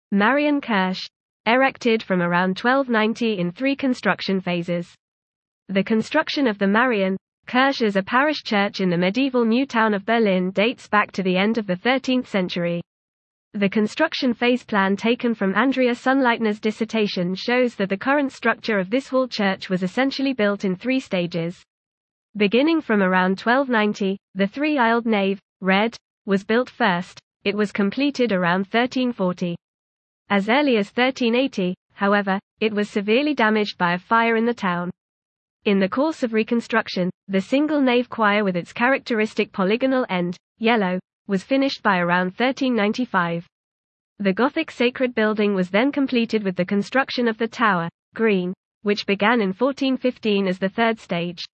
Marian Kirche, erected from around 1290 in 3 construction phases. The construction of the Marian Kirche as a parish church in the medieval new town of Berlin dates back to the end of the 13th century. The construction phase plan taken from Andrea Sunleitner's dissertation shows that the current structure of this hall church was essentially built in 3 stages. Beginning from around 1290, the 3-aisled nave, red, was built first. It was completed around 1340. As early as 1380, however, it was severely damaged by a fire in the town. In the course of reconstruction, the single-nave choir with its characteristic polygonal end, yellow, was finished by around 1395. The Gothic sacred building was then completed with the construction of the tower, green, which began in 1415 as the 3rd stage.